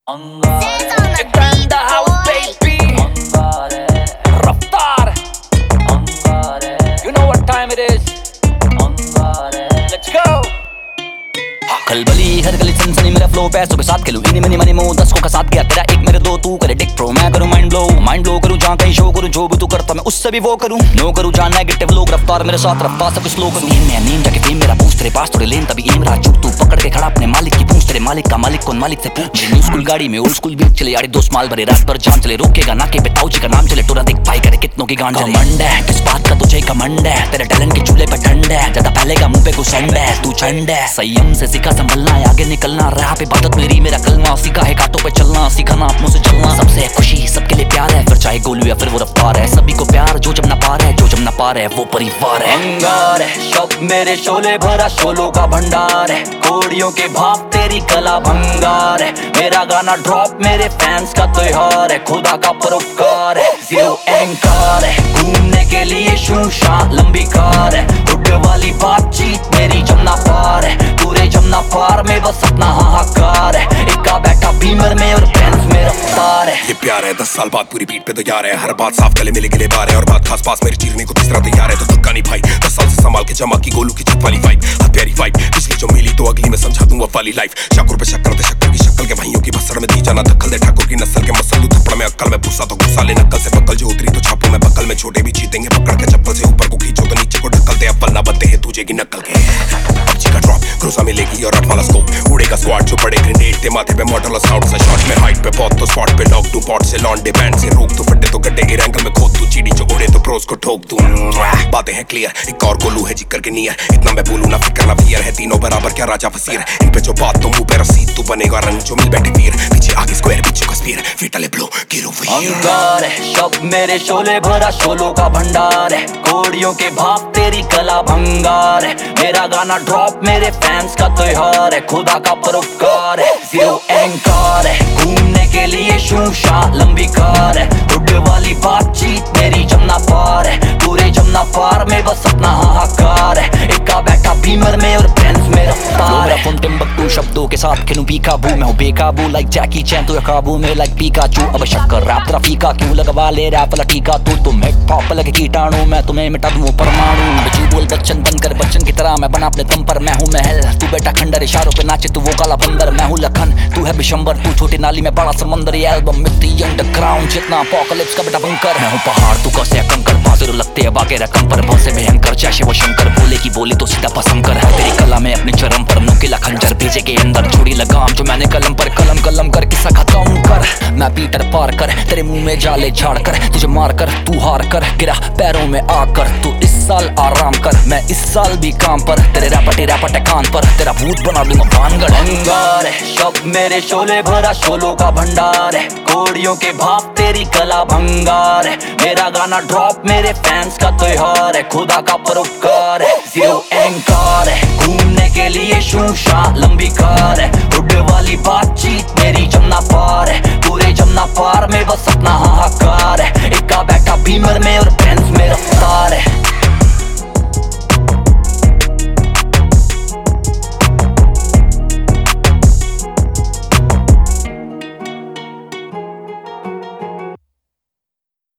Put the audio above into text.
रफ्तार, you know what time it is. Let's go. खलबली हर गली सनसनी मेरा फ्लो पैसों के साथ खेलूं इनी मनी मनी मो 10 को का साथ गया तेरा एक मेरे दो तू करे डिक प्रो मैं करूं माइंड ब्लो करूं जहां कहीं शो करूं जो भी तू करता मैं उससे भी वो करूं नो करूं जहां नेगेटिव लोग रफ्तार मेरे साथ रफ्तार सब स्लो करूं मैं नींद जाके फेम मेरा पूछ तेरे पास थोड़े लेन तभी एम रहा चुप तू पकड़ के खड़ा अपने मालिक की पूछ तेरे मालिक का मालिक कौन मालिक से पूछ न्यू स्कूल गाड़ी में ओल्ड स्कूल बीच चले यारी दो स्माल भरे रात भर जान चले रोकेगा ना के पे ताऊजी का नाम चले टोरा देख पाई करे कितनों की गांड मंड है किस बात का तुझे कमंड है तेरे टैलेंट के चूल्हे पे ठंड है ज्यादा पहले का मुंह पे घुसंड है तू चंड है संयम से सीखा संभलना है आगे निकलना रहा पे बात मेरी मेरा कलमा सीखा है कांटों पे चलना सीखा ना अपनों से चलना सबसे खुशी सबके लिए प्यार है फिर चाहे गोलू या फिर वो रफ्तार है सभी को प्यार जो जब ना पार है जो जब ना पार है वो परिवार है अंगार है शब मेरे शोले भरा शोलों का भंडार है कोड़ियों के भाप तेरी कला भंगार है मेरा गाना ड्रॉप मेरे फैंस का त्योहार है खुदा का परोपकार है जीरो एंकार है घूमने के लिए शूशा लंबी कार है हुड वाली बातचीत मेरी जमना पार है पूरे जमना पार में बस अपना हाहाकार है इक्का बैठा बीमर में और बेंज में रफ्तार है ये प्यार है 10 साल बाद पूरी बीट पे तो यार है हर बात साफ गले मिले गिले बार है और बात खास पास मेरी चीरने को तीसरा तैयार है तो धक्का नहीं भाई 10 साल से संभाल के जमा की गोलू की छत वाली वाइब हर प्यारी वाइब पिछली जो मिली तो अगली में समझा दूंगा वाली लाइफ शाकुर पे शक्कर दे शक्कर की शक्ल के भाइयों की भसड़ में दी जाना धक्कल दे ठाकुर की नस्ल के मसल दू थप्पड़ में अक्कल में भूसा तो गुस्सा ले नक्कल से बक्कल जो उतरी तो छापू में बक्कल में छोटे भी जीतेंगे पकड़ के चप्पल से ऊपर को खींचो तो नीचे को ढक्कल दे अव्वल ना बनते हैं तुझे की नक्कल के पबजी का ड्रॉप क्रूजा मिलेगी और 8 वाला स्कोप उड़ेगा स्क्वाड जो बड़े ग्रेनेड ते माथे पे मॉडल साउंड से शॉट में हाइट पे बहुत तो स्पॉट पे लॉक टू पॉट से लॉन्डे बैंड से रोक तो फटे तो गड्ढे के एंगल में खोद तू चीड़ी जो उड़े तो प्रोस को ठोक तू बातें हैं क्लियर एक और गोलू है जिक्र के नियर इतना मैं बोलूं ना फिक्र ना फियर है तीनों बराबर क्या राजा वजीर इन पे जो बात तो मुंह पे रसीद तू बनेगा रंग जो मिल बैठे वीर पीछे आगे स्क्वायर पीछे का स्पीयर फिटले ब्लो गिरो अंगार है शब मेरे शोले भरा शोलों का भंडार है कोड़ियों के भाप तेरी कला भंगार है मेरा गाना ड्रॉप मेरे फैंस का त्योहार है खुदा का परोपकार है जीरो एंकार है घूमने के लिए शूशा लंबी कार है हुड वाली बातचीत मेरी जमना पार है पूरे जमना पार में बस अपना हाहाकार है इक्का बैठा बीमर में और बेंज में रफ्तार है टिम्बकटू शब्दों के साथ खेलूं पीकाबू मैं हूं बेकाबू लाइक जैकी चैन तू काबू में लाइक पीकाचू अब शक्कर रैप तेरा फीका क्यों लगवा ले रैप वाला टीका तू तुम हिप हॉप लगे कीटाणु मैं तुम्हें मिटा दूं परमाणु तू बोल बच्चन बनकर बच्चन की तरह मैं बना अपने दम पर मैं हूं महल तू बेटा खंडर इशारों पे नाचे तू वो काला बंदर मैं हूं लखन तू है बिशंबर तू छोटी नाली में बड़ा समंदर ये एल्बम मिट्टी अंडरग्राउंड जितना अपोकलिप्स का बेटा बंकर मैं हूं पहाड़ तू कैसे कंकर बाजू लगते हैं बागे रकम पर बहुत से भयंकर जैसे वो शंकर बोले की बोली तो सीधा पसंद कर है तेरी कला में अपनी चरम पर नुकीला खंजर भेजे के अंदर छोड़ी लगाम जो मैंने कलम पर कलम कर किस्सा खत्म कर मैं पीटर पार कर तेरे मुंह में जाले झाड़ कर तुझे मार कर तू हार कर गिरा पैरों में आकर तू इस साल आराम कर मैं इस साल भी काम पर तेरे रैपटे कान पर तेरा भूत बना दूंगा भानगढ़ अंगार है शब मेरे शोले भरा शोलों का भंडार है कोड़ियों के भाप तेरी कला भंगार है मेरा गाना ड्रॉप मेरे फैंस का त्योहार है खुदा का परोपकार है जीरो एंकार है घूमने के लिए शूशा लंबी कार है हुड वाली बातचीत मेरी जमना पार है पूरे जमना पार में बस अपना हाहाकार है इक्का बैठा बीमर में और